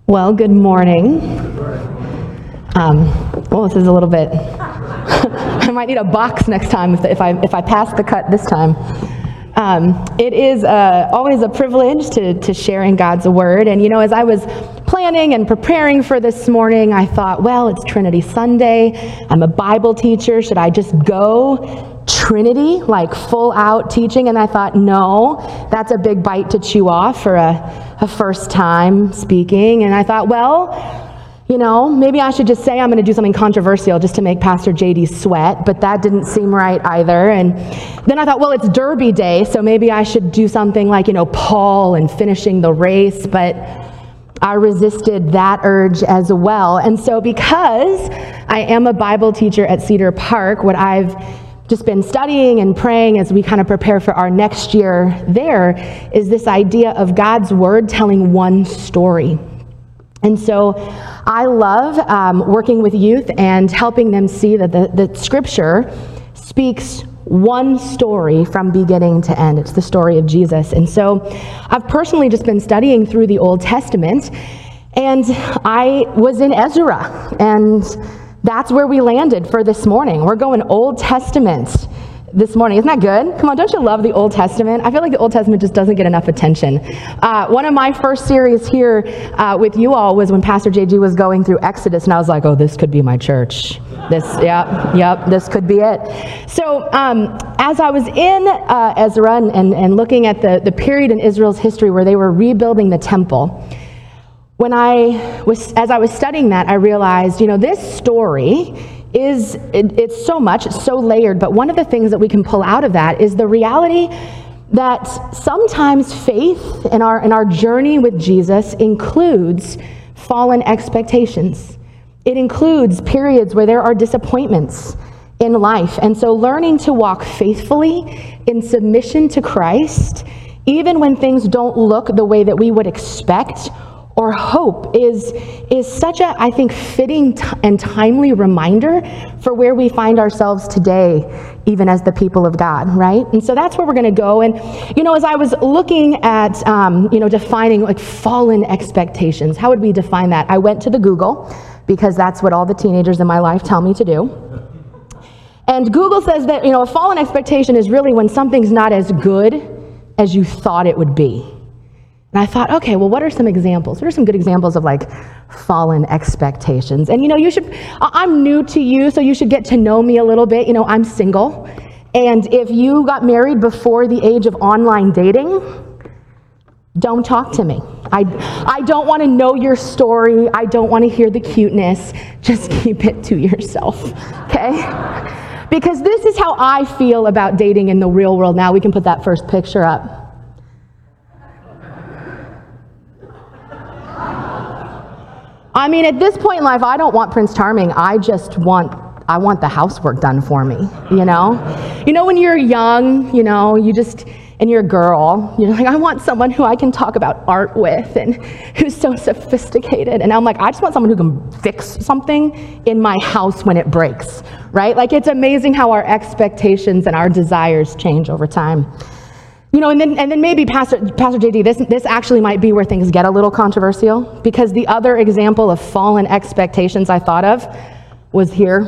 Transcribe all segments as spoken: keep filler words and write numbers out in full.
Well, good morning. Um, well, this is a little bit, I might need a box next time if, if I if I pass the cut this time. Um, it is uh, always a privilege to, to share in God's Word. And, you know, as I was planning and preparing for this morning, I thought, well, it's Trinity Sunday. I'm a Bible teacher. Should I just go Trinity, like full out teaching? And I thought, no, that's a big bite to chew off for a, a first time speaking. And I thought, well, you know, maybe I should just say I'm going to do something controversial just to make Pastor J D sweat, but that didn't seem right either. And then I thought, well, it's Derby Day, so maybe I should do something like, you know, Paul and finishing the race, but I resisted that urge as well. And so because I am a Bible teacher at Cedar Park, what I've just been studying and praying as we kind of prepare for our next year there is this idea of God's Word telling one story. And so I love um, working with youth and helping them see that the, the Scripture speaks one story from beginning to end. It's the story of Jesus. And so I've personally just been studying through the Old Testament, and I was in Ezra, and that's where we landed for this morning. We're going Old Testament this morning. Isn't that good? Come on, don't you love the Old Testament? I feel like the Old Testament just doesn't get enough attention. Uh, one of my first series here uh, with you all was when Pastor J G was going through Exodus, and I was like, oh, this could be my church. This, yep, yep, this could be it. So um, as I was in uh, Ezra and, and, and looking at the, the period in Israel's history where they were rebuilding the temple, when I was, as I was studying that, I realized, you know, this story is, it, it's so much, it's so layered, but one of the things that we can pull out of that is the reality that sometimes faith in our, in our journey with Jesus includes fallen expectations. It includes periods where there are disappointments in life. And so learning to walk faithfully in submission to Christ, even when things don't look the way that we would expect or hope, is is such a, I think, fitting t- and timely reminder for where we find ourselves today, even as the people of God, right? And so that's where we're going to go. And, you know, as I was looking at, um, you know, defining like fallen expectations, how would we define that? I went to the Google, because that's what all the teenagers in my life tell me to do. And Google says that, you know, a fallen expectation is really when something's not as good as you thought it would be. And I thought, okay, well, what are some examples? What are some good examples of like fallen expectations? And, you know, you should, I'm new to you, so you should get to know me a little bit. You know, I'm single. And if you got married before the age of online dating, don't talk to me. I, I don't want to know your story. I don't want to hear the cuteness. Just keep it to yourself, okay? Because this is how I feel about dating in the real world now. We can put that first picture up. I mean, at this point in life, I don't want Prince Charming. I just want, I want the housework done for me, you know? You know, when you're young, you know, you just, and you're a girl, you're like, I want someone who I can talk about art with and who's so sophisticated. And I'm like, I just want someone who can fix something in my house when it breaks, right? Like, it's amazing how our expectations and our desires change over time. You know, and then and then maybe Pastor Pastor J D, this this actually might be where things get a little controversial, because the other example of fallen expectations I thought of was here.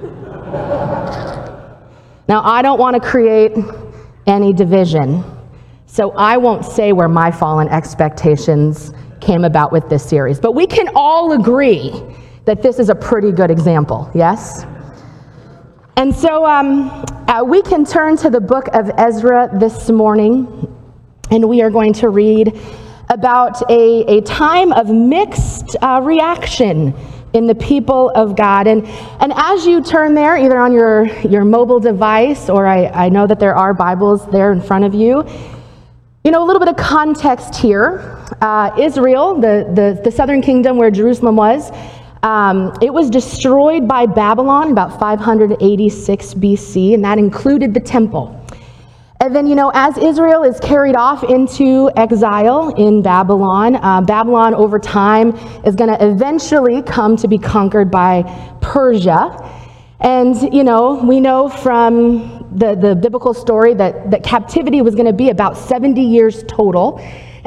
Now, I don't want to create any division, so I won't say where my fallen expectations came about with this series, but we can all agree that this is a pretty good example, yes? And so um, uh, we can turn to the book of Ezra this morning, and we are going to read about a, a time of mixed uh, reaction in the people of God. And and as you turn there, either on your, your mobile device, or I, I know that there are Bibles there in front of you, you know, a little bit of context here. Uh, Israel, the, the, the southern kingdom where Jerusalem was, Um, it was destroyed by Babylon about five hundred eighty-six B C, and that included the temple. And then, you know, as Israel is carried off into exile in Babylon, uh, Babylon over time is going to eventually come to be conquered by Persia. And, you know, we know from the, the biblical story that, that captivity was going to be about seventy years total.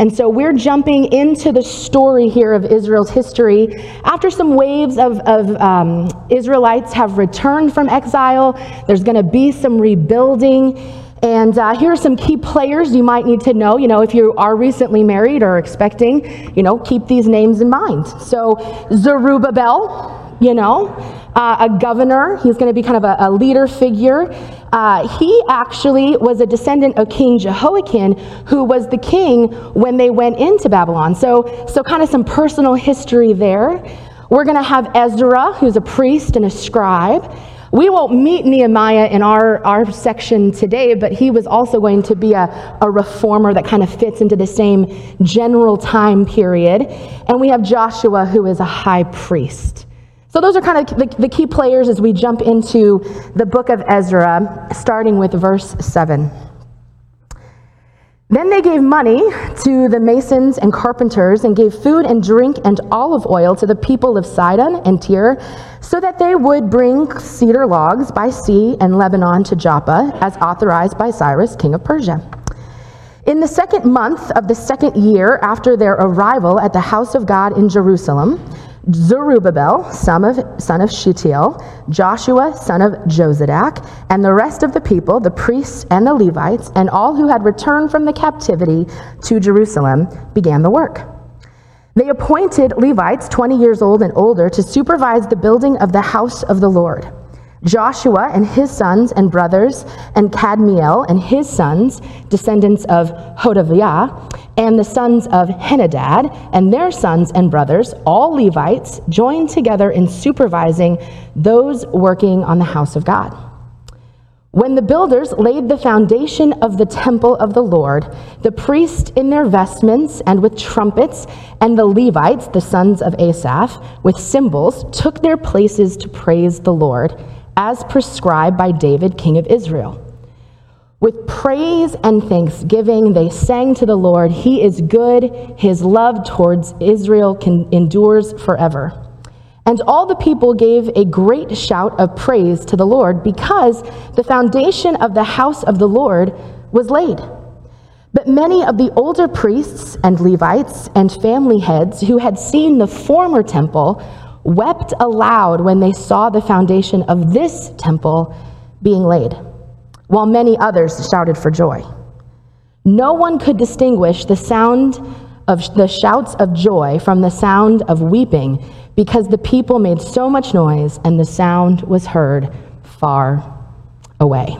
And so we're jumping into the story here of Israel's history. After some waves of, of um, Israelites have returned from exile, there's going to be some rebuilding. And uh, here are some key players you might need to know. You know, if you are recently married or expecting, you know, keep these names in mind. So Zerubbabel, you know, uh, a governor. He's going to be kind of a, a leader figure. Uh, he actually was a descendant of King Jehoiakim, who was the king when they went into Babylon. So, so kind of some personal history there. We're going to have Ezra, who's a priest and a scribe. We won't meet Nehemiah in our, our section today, but he was also going to be a, a reformer that kind of fits into the same general time period. And we have Joshua, who is a high priest. So those are kind of the, the key players as we jump into the book of Ezra, starting with verse seven. Then they gave money to the masons and carpenters and gave food and drink and olive oil to the people of Sidon and Tyre, so that they would bring cedar logs by sea and Lebanon to Joppa, as authorized by Cyrus, king of Persia. In the second month of the second year after their arrival at the house of God in Jerusalem, Zerubbabel, son of, son of Shealtiel, Joshua, son of Jozadak, and the rest of the people, the priests and the Levites, and all who had returned from the captivity to Jerusalem, began the work. They appointed Levites twenty years old and older to supervise the building of the house of the Lord. Joshua and his sons and brothers, and Kadmiel and his sons, descendants of Hodaviah, and the sons of Henadad, and their sons and brothers, all Levites, joined together in supervising those working on the house of God. When the builders laid the foundation of the temple of the Lord, the priests in their vestments and with trumpets, and the Levites, the sons of Asaph, with cymbals, took their places to praise the Lord, as prescribed by David, king of Israel. With praise and thanksgiving, they sang to the Lord, "He is good, his love towards Israel can, endures forever." And all the people gave a great shout of praise to the Lord, because the foundation of the house of the Lord was laid. But many of the older priests and Levites and family heads who had seen the former temple wept aloud when they saw the foundation of this temple being laid, while many others shouted for joy. No one could distinguish the sound of the shouts of joy from the sound of weeping, because the people made so much noise and the sound was heard far away.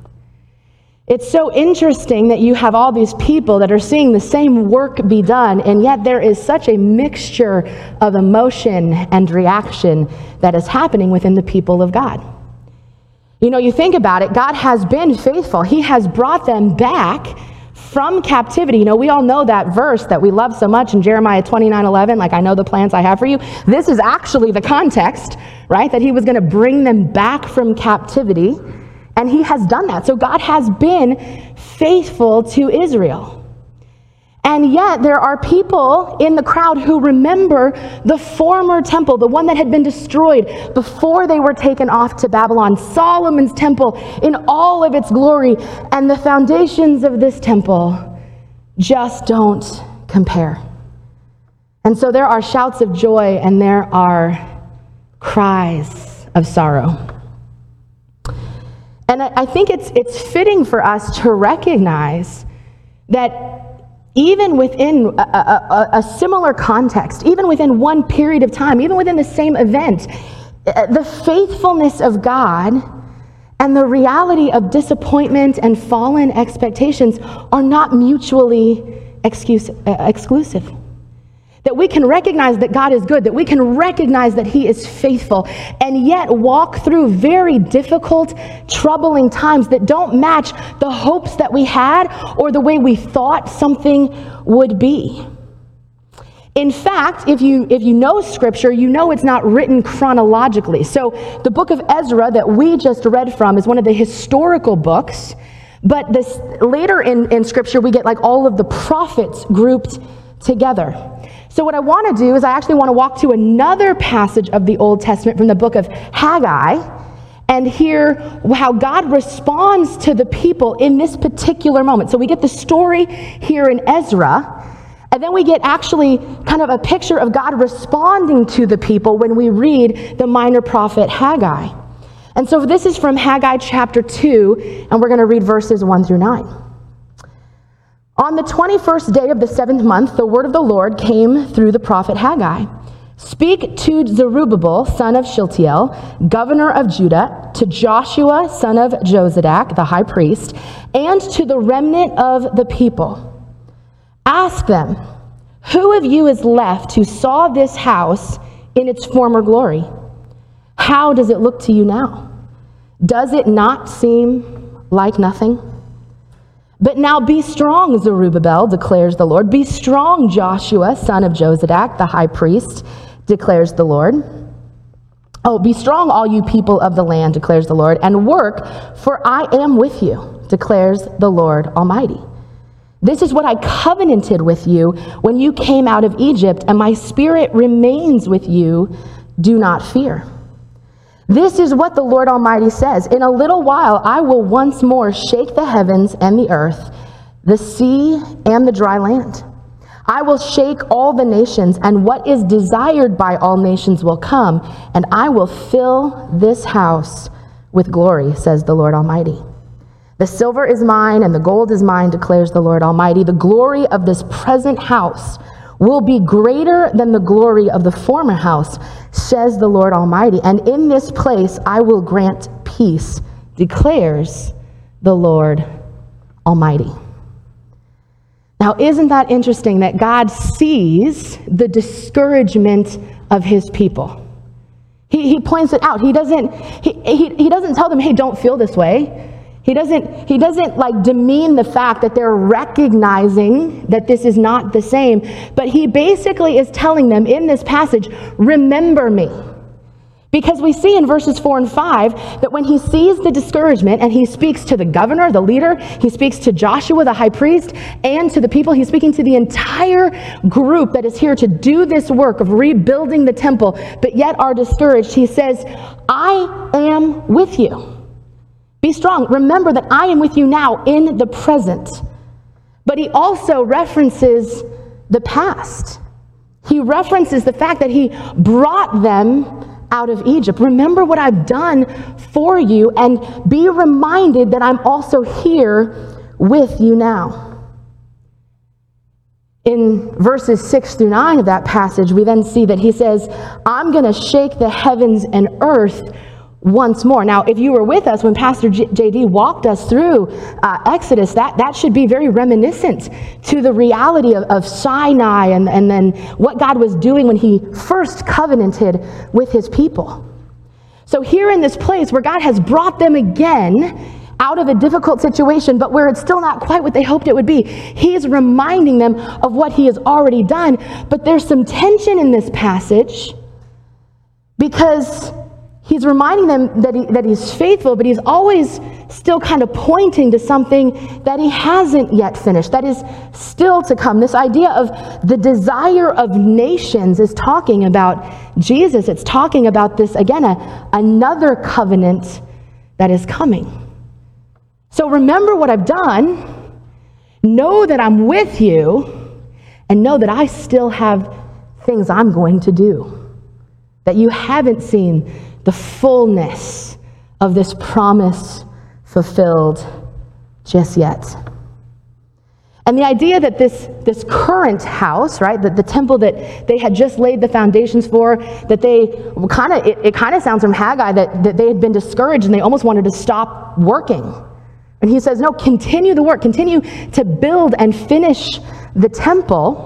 It's so interesting that you have all these people that are seeing the same work be done, and yet there is such a mixture of emotion and reaction that is happening within the people of God. You know, you think about it, God has been faithful. He has brought them back from captivity. You know, we all know that verse that we love so much in Jeremiah twenty-nine eleven, like, "I know the plans I have for you." This is actually the context, right? That he was going to bring them back from captivity. And he has done that. So God has been faithful to Israel. And yet there are people in the crowd who remember the former temple, the one that had been destroyed before they were taken off to Babylon, Solomon's temple in all of its glory. And the foundations of this temple just don't compare. And so there are shouts of joy and there are cries of sorrow. And I think it's it's fitting for us to recognize that even within a, a, a similar context, even within one period of time, even within the same event, the faithfulness of God and the reality of disappointment and fallen expectations are not mutually excuse, uh, exclusive. That we can recognize that God is good, that we can recognize that he is faithful, and yet walk through very difficult, troubling times that don't match the hopes that we had or the way we thought something would be. In fact, if you if you know Scripture, you know it's not written chronologically. So the book of Ezra that we just read from is one of the historical books, but this later in, in Scripture we get like all of the prophets grouped together. So what I want to do is I actually want to walk to another passage of the Old Testament from the book of Haggai and hear how God responds to the people in this particular moment. So we get the story here in Ezra, And then we get actually kind of a picture of God responding to the people when we read the minor prophet Haggai. And so this is from Haggai chapter two, and we're going to read verses one through nine. On the twenty-first day of the seventh month, the word of the Lord came through the prophet Haggai. Speak to Zerubbabel, son of Shealtiel, governor of Judah, to Joshua, son of Jozadak, the high priest, and to the remnant of the people. Ask them, who of you is left who saw this house in its former glory? How does it look to you now? Does it not seem like nothing? But now be strong, Zerubbabel, declares the Lord. Be strong, Joshua, son of Jozadak, the high priest, declares the Lord. Oh, be strong, all you people of the land, declares the Lord, and work, for I am with you, declares the Lord Almighty. This is what I covenanted with you when you came out of Egypt, and my spirit remains with you. Do not fear. This is what the Lord Almighty says. In a little while, I will once more shake the heavens and the earth, the sea and the dry land. I will shake all the nations, and what is desired by all nations will come, and I will fill this house with glory, says the Lord Almighty. The silver is mine and the gold is mine, declares the Lord Almighty. The glory of this present house will be greater than the glory of the former house, says the Lord Almighty. And in this place I will grant peace, declares the Lord Almighty. Now, isn't that interesting that God sees the discouragement of his people? He, he points it out. He doesn't, he, he, he doesn't tell them, hey, don't feel this way. He doesn't, he doesn't like demean the fact that they're recognizing that this is not the same, but he basically is telling them in this passage, remember me. Because we see in verses four and five that when he sees the discouragement and he speaks to the governor, the leader, he speaks to Joshua, the high priest, and to the people, he's speaking to the entire group that is here to do this work of rebuilding the temple, but yet are discouraged. He says, I am with you. Be strong. Remember that I am with you now in the present. But he also references the past. He references the fact that he brought them out of Egypt. Remember what I've done for you, and be reminded that I'm also here with you now. In verses six through nine of that passage, we then see that he says, I'm going to shake the heavens and earth once more. Now, if you were with us when Pastor J D walked us through uh, Exodus, that, that should be very reminiscent to the reality of, of Sinai and, and then what God was doing when he first covenanted with his people. So here in this place where God has brought them again out of a difficult situation, but where it's still not quite what they hoped it would be, he's reminding them of what he has already done. But there's some tension in this passage because he's reminding them that, he, that he's faithful, but he's always still kind of pointing to something that he hasn't yet finished, that is still to come. This idea of the desire of nations is talking about Jesus. It's talking about this, again, a, another covenant that is coming. So remember what I've done, know that I'm with you, and know that I still have things I'm going to do, that you haven't seen the fullness of this promise fulfilled just yet. And the idea that this, this current house, right, that the temple that they had just laid the foundations for, that they kind of, it, it kind of sounds from Haggai that, that they had been discouraged and they almost wanted to stop working. And he says, no, continue the work, continue to build and finish the temple.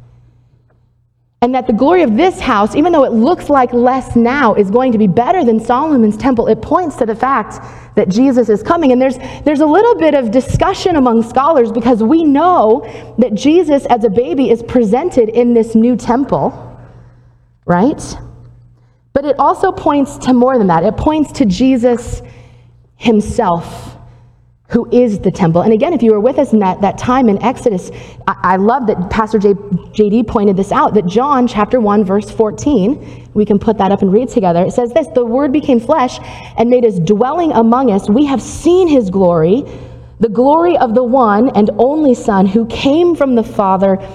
And that the glory of this house, even though it looks like less now, is going to be better than Solomon's temple. It points to the fact that Jesus is coming. And there's, there's a little bit of discussion among scholars because we know that Jesus as a baby is presented in this new temple, right? But it also points to more than that. It points to Jesus himself, who is the temple. And again, if you were with us in that, that time in Exodus, I, I love that Pastor J, JD pointed this out, that John chapter one, verse fourteen, we can put that up and read together. It says this, the Word became flesh and made his dwelling among us. We have seen his glory, the glory of the one and only Son who came from the Father,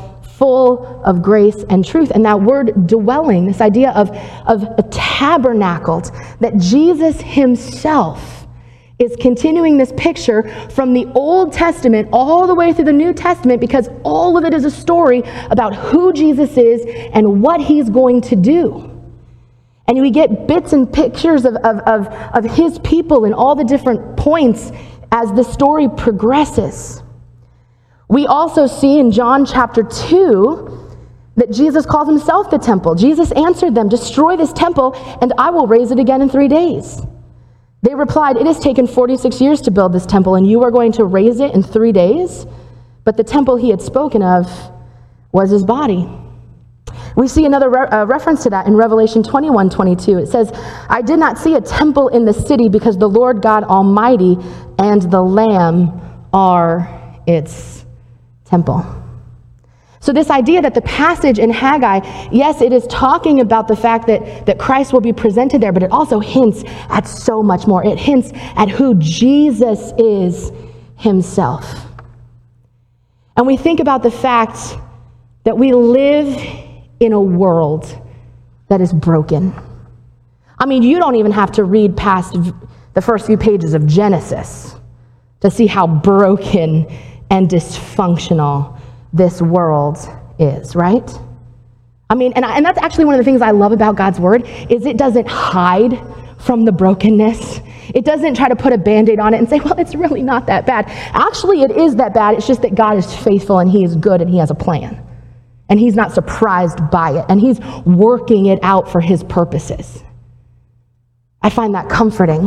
full of grace and truth. And that word dwelling, this idea of, of a tabernacled, that Jesus himself is continuing this picture from the Old Testament all the way through the New Testament, because all of it is a story about who Jesus is and what he's going to do. And we get bits and pictures of, of, of, of his people in all the different points as the story progresses. We also see in John chapter two that Jesus calls himself the temple. Jesus answered them, "Destroy this temple, and I will raise it again in three days." They replied, "It has taken forty-six years to build this temple, and you are going to raise it in three days?" But the temple he had spoken of was his body. We see another re- uh, reference to that in Revelation twenty-one twenty-two. It says, "I did not see a temple in the city, because the Lord God Almighty and the Lamb are its temple." So this idea that the passage in Haggai, yes, it is talking about the fact that, that Christ will be presented there, but it also hints at so much more. It hints at who Jesus is himself. And we think about the fact that we live in a world that is broken. I mean, you don't even have to read past the first few pages of Genesis to see how broken and dysfunctional this world is, right? I mean, and, I, and that's actually one of the things I love about God's word, is it doesn't hide from the brokenness. It doesn't try to put a Band-Aid on it and say, well, it's really not that bad. Actually, it is that bad. It's just that God is faithful and he is good and he has a plan. And he's not surprised by it. And he's working it out for his purposes. I find that comforting.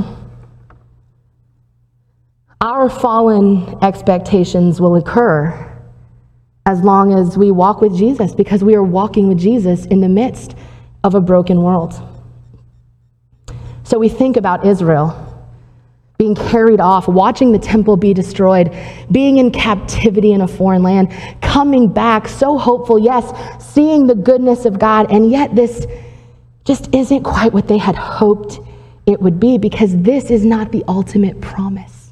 Our fallen expectations will occur as long as we walk with Jesus, because we are walking with Jesus in the midst of a broken world. So we think about Israel being carried off, watching the temple be destroyed, being in captivity in a foreign land, coming back so hopeful, yes, seeing the goodness of God, and yet this just isn't quite what they had hoped it would be, because this is not the ultimate promise.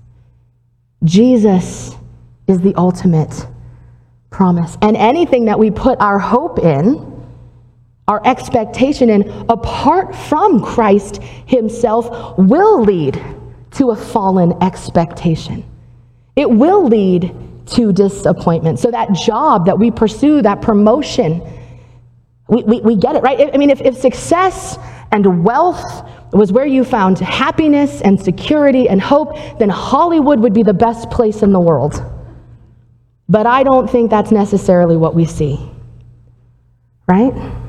Jesus is the ultimate promise. And anything that we put our hope in, our expectation in, apart from Christ himself, will lead to a fallen expectation. It will lead to disappointment. So that job that we pursue, that promotion, we, we, we get it, right? I mean, if, if success and wealth was where you found happiness and security and hope, then Hollywood would be the best place in the world. But I don't think that's necessarily what we see, right?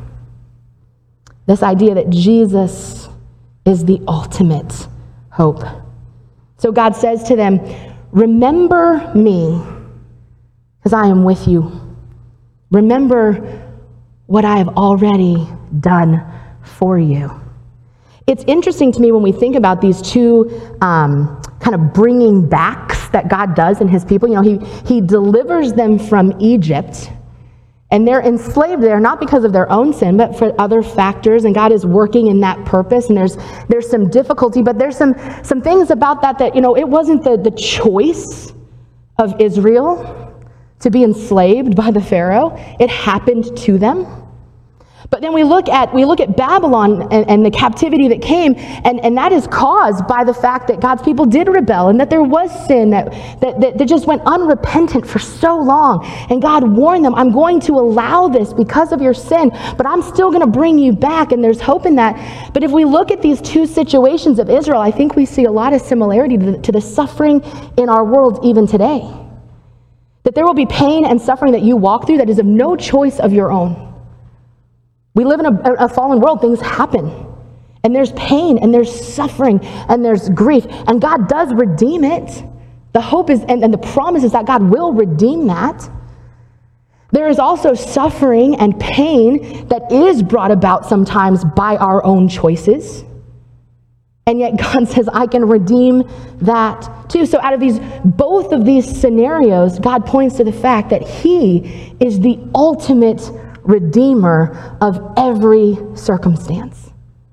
This idea that Jesus is the ultimate hope. So God says to them, remember me, because I am with you. Remember what I have already done for you. It's interesting to me when we think about these two um, kind of bringing backs that God does in his people. You know, he, he delivers them from Egypt, and they're enslaved there, not because of their own sin, but for other factors, and God is working in that purpose, and there's there's some difficulty, but there's some, some things about that that, you know, it wasn't the, the choice of Israel to be enslaved by the Pharaoh. It happened to them. But then we look at we look at Babylon and, and the captivity that came, and, and that is caused by the fact that God's people did rebel, and that there was sin that, that, that, that just went unrepentant for so long. And God warned them, I'm going to allow this because of your sin, but I'm still going to bring you back, and there's hope in that. But if we look at these two situations of Israel, I think we see a lot of similarity to the, to the suffering in our world even today. That there will be pain and suffering that you walk through that is of no choice of your own. We live in a, a fallen world. Things happen. And there's pain, and there's suffering, and there's grief. And God does redeem it. The hope is, and, and the promise is that God will redeem that. There is also suffering and pain that is brought about sometimes by our own choices. And yet God says, I can redeem that too. So out of these, both of these scenarios, God points to the fact that he is the ultimate Redeemer of every circumstance.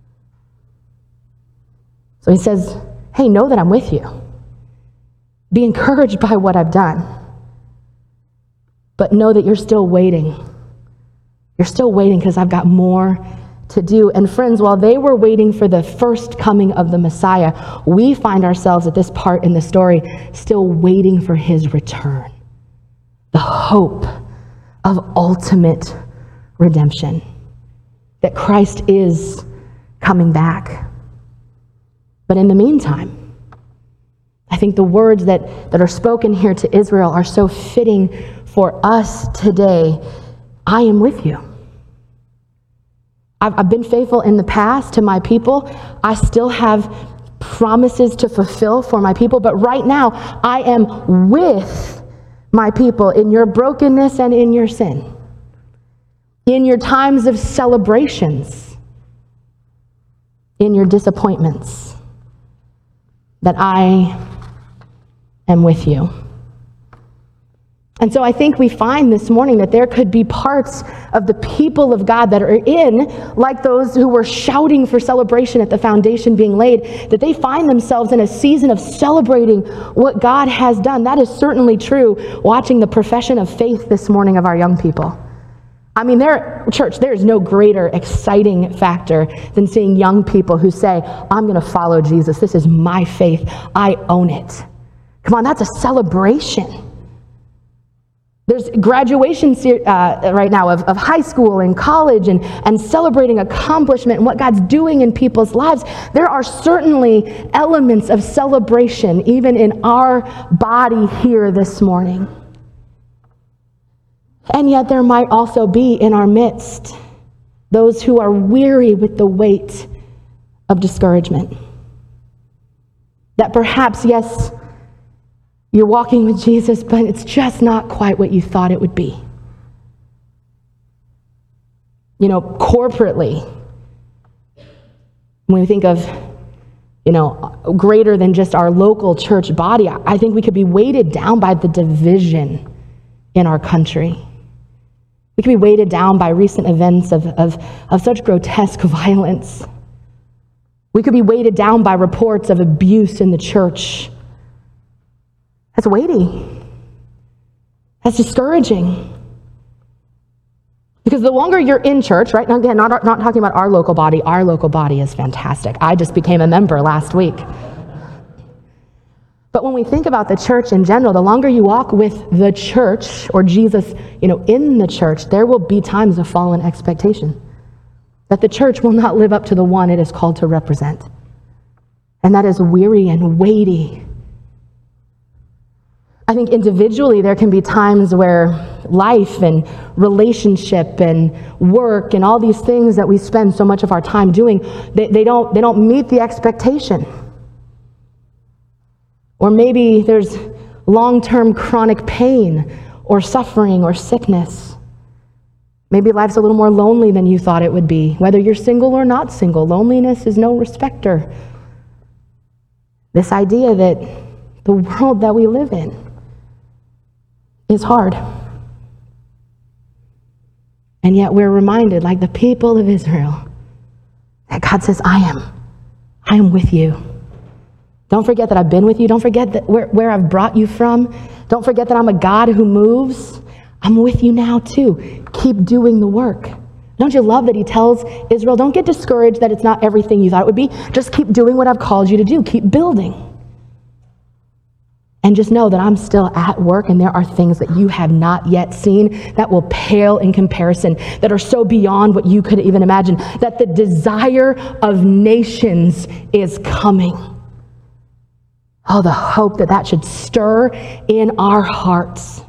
So he says, hey, know that I'm with you. Be encouraged by what I've done. But know that you're still waiting You're still waiting because I've got more to do. And friends, while they were waiting for the first coming of the Messiah, we find ourselves at this part in the story still waiting for his return. The hope of ultimate redemption. That Christ is coming back. But in the meantime, I think the words that, that are spoken here to Israel are so fitting for us today. I am with you. I've, I've been faithful in the past to my people. I still have promises to fulfill for my people. But right now, I am with my people in your brokenness and in your sin. In your times of celebrations. In your disappointments. That I am with you. And so I think we find this morning that there could be parts of the people of God that are in, like those who were shouting for celebration at the foundation being laid, that they find themselves in a season of celebrating what God has done. That is certainly true watching the profession of faith this morning of our young people. I mean, there, church, there is no greater exciting factor than seeing young people who say, I'm going to follow Jesus. This is my faith. I own it. Come on, that's a celebration. There's graduation uh, right now of, of high school and college and, and celebrating accomplishment and what God's doing in people's lives. There are certainly elements of celebration even in our body here this morning. And yet there might also be in our midst those who are weary with the weight of discouragement. That perhaps, yes, you're walking with Jesus, but it's just not quite what you thought it would be. You know, corporately, when we think of, you know, greater than just our local church body, I think we could be weighted down by the division in our country. We could be weighted down by recent events of, of, of such grotesque violence. We could be weighted down by reports of abuse in the church. That's weighty. That's discouraging. Because the longer you're in church, right? Now, again, not, not talking about our local body. Our local body is fantastic. I just became a member last week. But when we think about the church in general, the longer you walk with the church, or Jesus, you know, in the church, there will be times of fallen expectation. That the church will not live up to the one it is called to represent. And that is weary and weighty. I think individually there can be times where life and relationship and work and all these things that we spend so much of our time doing, they, they don't, they don't meet the expectation. Or maybe there's long-term chronic pain or suffering or sickness. Maybe life's a little more lonely than you thought it would be. Whether you're single or not single, loneliness is no respecter. This idea that the world that we live in is hard. And yet we're reminded, like the people of Israel, that God says, I am. I am with you. Don't forget that I've been with you. Don't forget that where, where I've brought you from. Don't forget that I'm a God who moves. I'm with you now too. Keep doing the work. Don't you love that he tells Israel, don't get discouraged that it's not everything you thought it would be. Just keep doing what I've called you to do. Keep building. And just know that I'm still at work, and there are things that you have not yet seen that will pale in comparison, that are so beyond what you could even imagine, that the desire of nations is coming. Oh, the hope that that should stir in our hearts.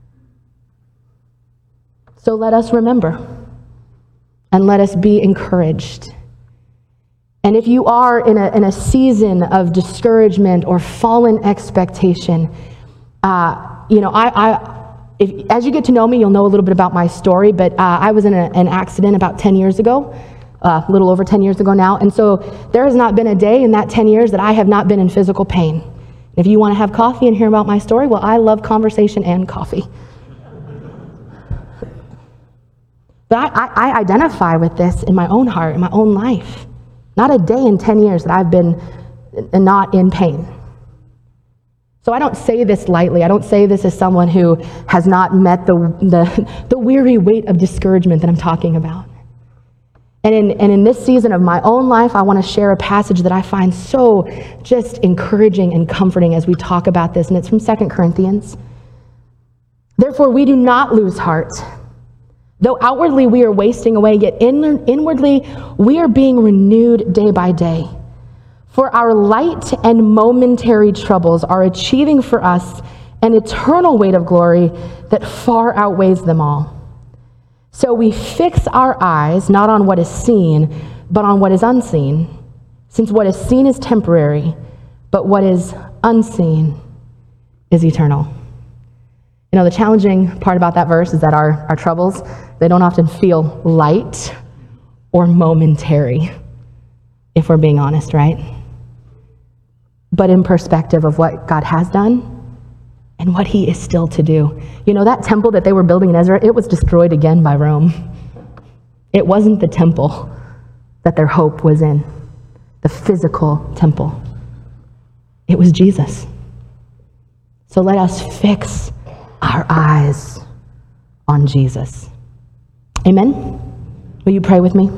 So let us remember, and let us be encouraged. And if you are in a, in a season of discouragement or fallen expectation, uh, you know, I, I if, as you get to know me, you'll know a little bit about my story, but uh, I was in a, an accident about ten years ago, uh, a little over ten years ago now, and so there has not been a day in that ten years that I have not been in physical pain. If you want to have coffee and hear about my story, well, I love conversation and coffee. But I, I, I identify with this in my own heart, in my own life. Not a day in ten years that I've been not in pain. So I don't say this lightly. I don't say this as someone who has not met the, the, the weary weight of discouragement that I'm talking about. And in, and in this season of my own life, I want to share a passage that I find so just encouraging and comforting as we talk about this, and it's from Second Corinthians. Therefore, we do not lose heart. Though outwardly we are wasting away, yet in, inwardly we are being renewed day by day. For our light and momentary troubles are achieving for us an eternal weight of glory that far outweighs them all. So we fix our eyes not on what is seen, but on what is unseen, since what is seen is temporary, but what is unseen is eternal. You know, the challenging part about that verse is that our, our troubles, they don't often feel light or momentary, if we're being honest, right? But in perspective of what God has done and what he is still to do. You know, that temple that they were building in Ezra, it was destroyed again by Rome. It wasn't the temple that their hope was in, the physical temple. It was Jesus. So let us fix our eyes on Jesus. Amen? Will you pray with me?